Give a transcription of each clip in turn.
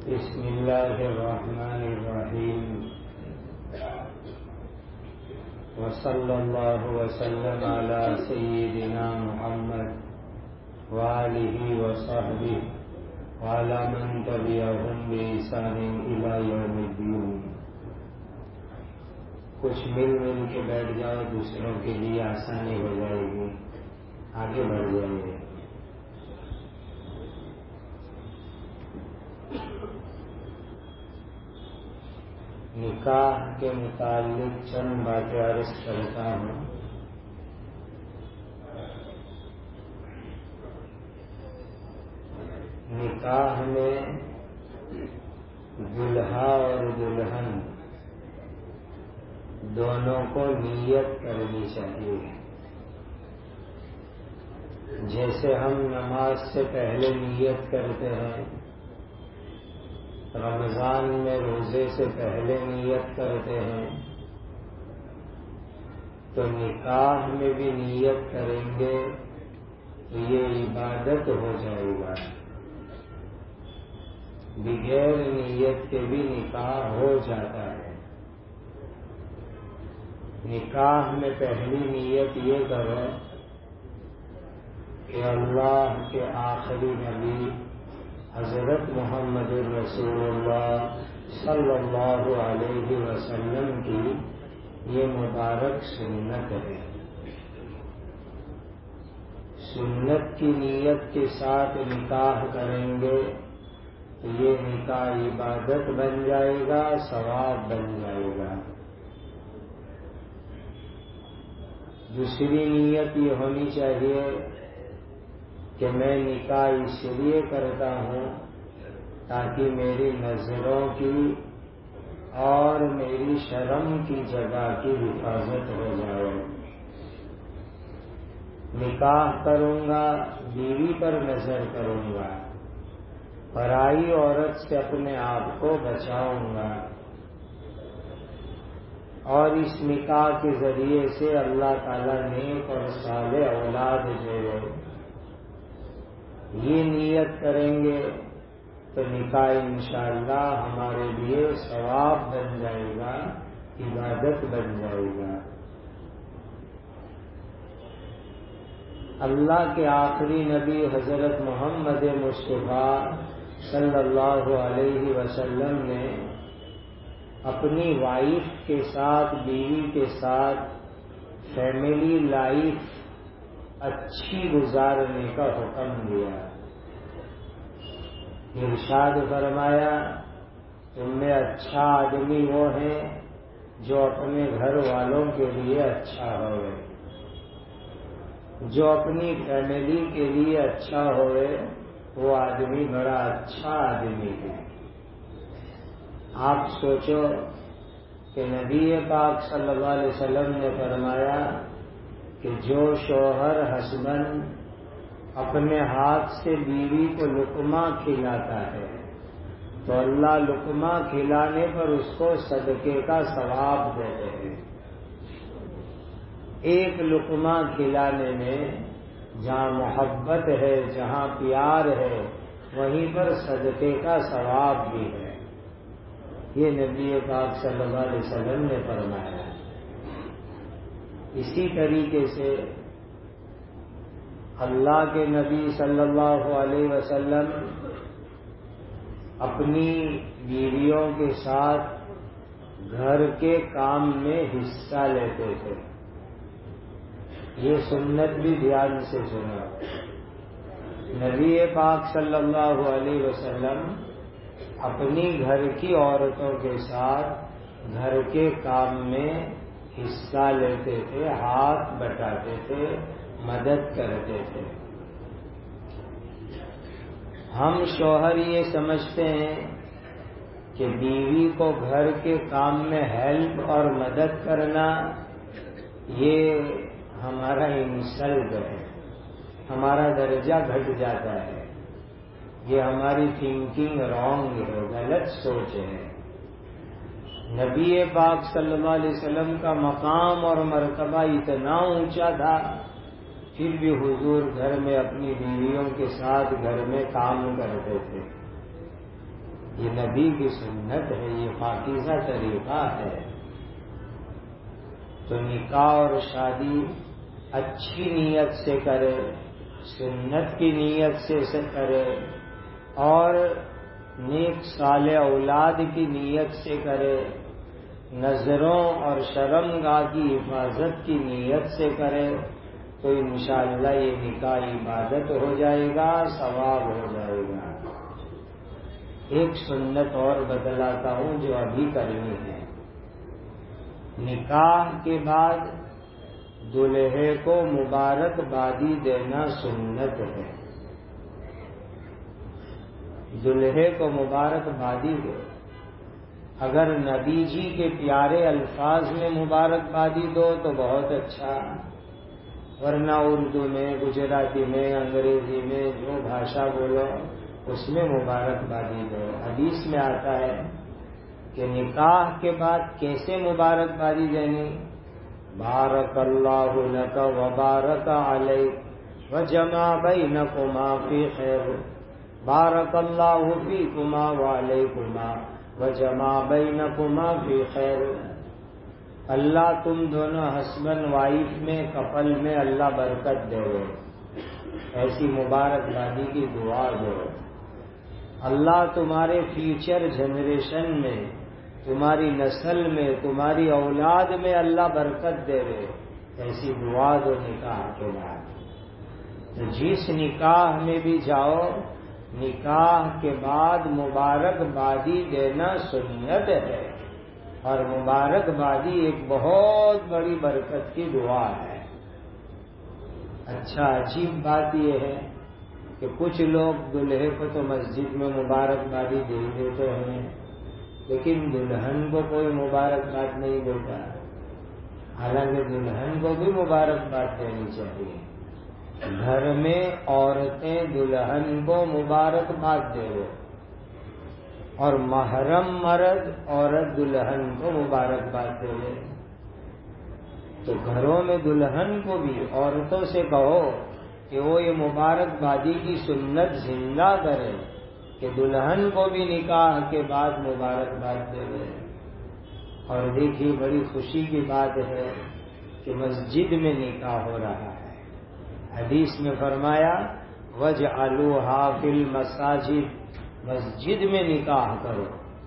بسم اللہ الرحمن الرحیم وصلی اللہ وسلم علی سیدنا محمد وآلہ وصحبہ وعلی من تبعہم بإحسان الی یوم الدین۔ کچھ مل کے بیٹھ جاؤ، دوسروں کے لیے آسانی ہو جائے گی، آگے بڑھ جائیں گے۔ نکاح کے متعلق چند باتیں عرض کرتا ہوں۔ نکاح میں دلہا اور دلہن دونوں کو نیت کرنی چاہیے۔ جیسے ہم نماز سے پہلے نیت کرتے ہیں، رمضان میں روزے سے پہلے نیت کرتے ہیں، تو نکاح میں بھی نیت کریں گے تو یہ عبادت ہو جائے گا۔ بغیر نیت کے بھی نکاح ہو جاتا ہے۔ نکاح میں پہلی نیت یہ کرو کہ اللہ کے آخری نبی حضرت محمد رسول اللہ صلی اللہ علیہ وسلم کی یہ مبارک سنت ہے۔ سنت کی نیت کے ساتھ نکاح کریں گے تو یہ نکاح عبادت بن جائے گا، ثواب بن جائے گا۔ دوسری نیت یہ ہونی چاہیے کہ میں نکاح اس لیے کرتا ہوں تاکہ میری نظروں کی اور میری شرم کی جگہ کی حفاظت ہو جائے۔ نکاح کروں گا، بیوی پر نظر کروں گا، پرائی عورت سے اپنے آپ کو بچاؤں گا، اور اس نکاح کے ذریعے سے اللہ تعالیٰ نیک اور صالح اولاد دے گا۔ یہ نیت کریں گے تو نکاح انشاءاللہ ہمارے لیے ثواب بن جائے گا، عبادت بن جائے گا۔ اللہ کے آخری نبی حضرت محمد مصطفیٰ صلی اللہ علیہ وسلم نے اپنی وائف کے ساتھ، بیوی کے ساتھ فیملی لائف اچھی گزارنے کا حکم دیا۔ ارشاد فرمایا، تم میں اچھا آدمی وہ ہے جو اپنے گھر والوں کے لیے اچھا ہوئے، جو اپنی فیملی کے لیے اچھا ہوئے، وہ آدمی بڑا اچھا آدمی ہے۔ آپ سوچو کہ نبی پاک صلی اللہ علیہ وسلم نے فرمایا کہ جو شوہر ہسبینڈ اپنے ہاتھ سے بیوی کو لقمہ کھلاتا ہے تو اللہ لقمہ کھلانے پر اس کو صدقے کا ثواب دیتے ہیں۔ ایک لقمہ کھلانے میں جہاں محبت ہے، جہاں پیار ہے، وہیں پر صدقے کا ثواب بھی ہے۔ یہ نبی پاک صلی اللہ علیہ وسلم نے فرمایا۔ اسی طریقے سے اللہ کے نبی صلی اللہ علیہ وسلم اپنی بیویوں کے ساتھ گھر کے کام میں حصہ لیتے تھے۔ یہ سنت بھی دھیان سے سنا۔ نبی پاک صلی اللہ علیہ وسلم اپنی گھر کی عورتوں کے ساتھ گھر کے کام میں حصہ لیتے تھے، ہاتھ بٹاتے تھے، مدد کرتے تھے۔ ہم شوہر یہ سمجھتے ہیں کہ بیوی کو گھر کے کام میں ہیلپ اور مدد کرنا یہ ہمارا انسلٹ ہے، ہمارا درجہ گھٹ جاتا ہے، یہ ہماری تھنکنگ رانگ ہے، غلط سوچ ہے۔ نبی پاک صلی اللہ علیہ وسلم کا مقام اور مرتبہ اتنا اونچا تھا، پھر بھی حضور گھر میں اپنی بیویوں کے ساتھ گھر میں کام کرتے تھے۔ یہ نبی کی سنت ہے، یہ پاکیزہ طریقہ ہے۔ تو نکاح اور شادی اچھی نیت سے کرے، سنت کی نیت سے کرے، اور نیک صالح اولاد کی نیت سے کرے، نظروں اور شرمگاہ کی حفاظت کی نیت سے کرے، تو انشاءاللہ یہ نکاح عبادت ہو جائے گا، ثواب ہو جائے گا۔ ایک سنت اور بتلاتا ہوں جو ابھی کرنی ہے۔ نکاح کے بعد دلہے کو مبارکبادی دینا سنت ہے۔ دلہے کو مبارکبادی دو، اگر نبی جی کے پیارے الفاظ میں مبارکبادی دو تو بہت اچھا، ورنہ اردو میں، گجراتی میں، انگریزی میں، جو بھاشا بولو اس میں مبارکبادی دو۔ حدیث میں آتا ہے کہ نکاح کے بعد کیسے مبارکبادی دینی؟ بارک اللہ لک وبارک علیک وجمع بینکما فی خیر، بارک اللہ فیکما وعلیکما وجمع بینکما فی خیر۔ اللہ تم دونوں ہسبینڈ وائف میں، کپل میں اللہ برکت دے، ایسی مبارکبادی کی دعا دو۔ اللہ تمہارے فیوچر جنریشن میں، تمہاری نسل میں، تمہاری اولاد میں اللہ برکت دے، ایسی دعا دو نکاح کے بعد۔ تو جس نکاح میں بھی جاؤ، نکاح کے بعد مبارکبادی دینا سنت ہے، اور مبارکبادی ایک بہت بڑی برکت کی دعا ہے۔ اچھا، عجیب بات یہ ہے کہ کچھ لوگ دلہے کو تو مسجد میں مبارکبادی دے دیتے ہیں، لیکن دلہن کو کوئی مبارکباد نہیں دیتا، حالانکہ دلہن کو بھی مبارکباد دینی چاہیے۔ گھر میں عورتیں دلہن کو مبارکباد دے، اور محرم مرد عورت دلہن کو مبارکباد دے۔ تو گھروں میں دلہن کو بھی عورتوں سے کہو کہ وہ یہ مبارکبادی کی سنت زندہ کرے، کہ دلہن کو بھی نکاح کے بعد مبارکباد دے۔ اور دیکھیے بڑی خوشی کی بات ہے کہ مسجد میں نکاح ہو رہا ہے۔ حدیث میں فرمایا وَاجْعَلُوهَا فِي الْمَسَاجِدِ، مسجد میں نکاح کرو،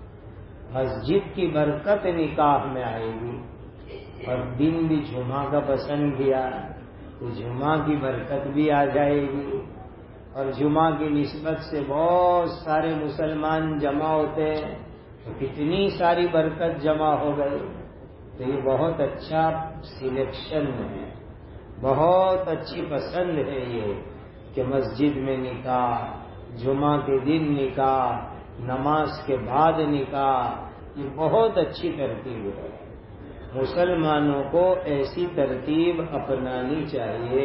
مسجد کی برکت نکاح میں آئے گی۔ اور دن بھی جمعہ کا پسند کیا تو جمعہ کی برکت بھی آ جائے گی، اور جمعہ کی نسبت سے بہت سارے مسلمان جمع ہوتے ہیں تو کتنی ساری برکت جمع ہو گئی۔ تو یہ بہت اچھا سلیکشن ہے، بہت اچھی پسند ہے یہ کہ مسجد میں نکاح، جمعہ کے دن نکاح، نماز کے بعد نکاح، یہ بہت اچھی ترتیب ہے۔ مسلمانوں کو ایسی ترتیب اپنانی چاہیے۔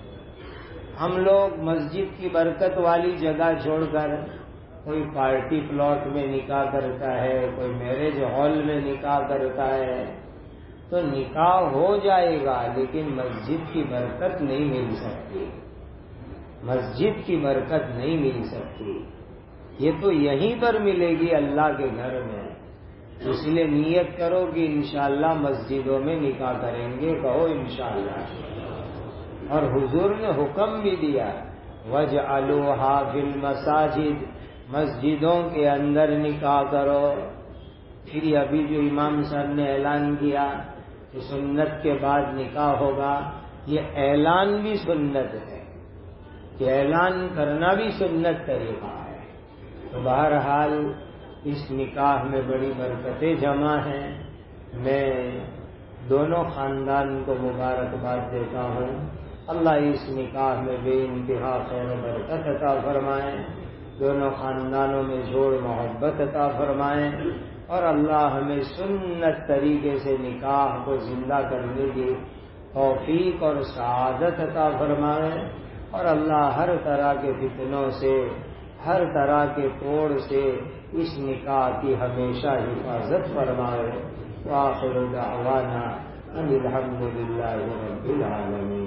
ہم لوگ مسجد کی برکت والی جگہ چھوڑ کر کوئی پارٹی پلاٹ میں نکاح کرتا ہے، کوئی میرج ہال میں نکاح کرتا ہے، تو نکاح ہو جائے گا لیکن مسجد کی برکت نہیں مل سکتی، مسجد کی برکت نہیں مل سکتی۔ یہ تو یہیں پر ملے گی اللہ کے گھر میں۔ اس لیے نیت کرو کہ انشاءاللہ مسجدوں میں نکاح کریں گے، کہو انشاءاللہ۔ اور حضور نے حکم بھی دیا وَاجْعَلُوهَا فِي الْمَسَاجِدِ، مسجدوں کے اندر نکاح کرو۔ پھر ابھی جو امام صاحب نے اعلان کیا کہ سنت کے بعد نکاح ہوگا، یہ اعلان بھی سنت ہے، کہ اعلان کرنا بھی سنت طریقہ ہے۔ تو بہرحال اس نکاح میں بڑی برکتیں جمع ہیں۔ میں دونوں خاندان کو مبارکباد دیتا ہوں، اللہ اس نکاح میں بے انتہا خیر و برکت عطا فرمائے، دونوں خاندانوں میں جوڑ محبت عطا فرمائے، اور اللہ ہمیں سنت طریقے سے نکاح کو زندہ کرنے کی توفیق اور سعادت عطا فرمائے، اور اللہ ہر طرح کے فتنوں سے، ہر طرح کے توڑ سے اس نکاح کی ہمیشہ حفاظت فرمائے۔ وآخر دعوانا ان الحمد للہ رب العالمین۔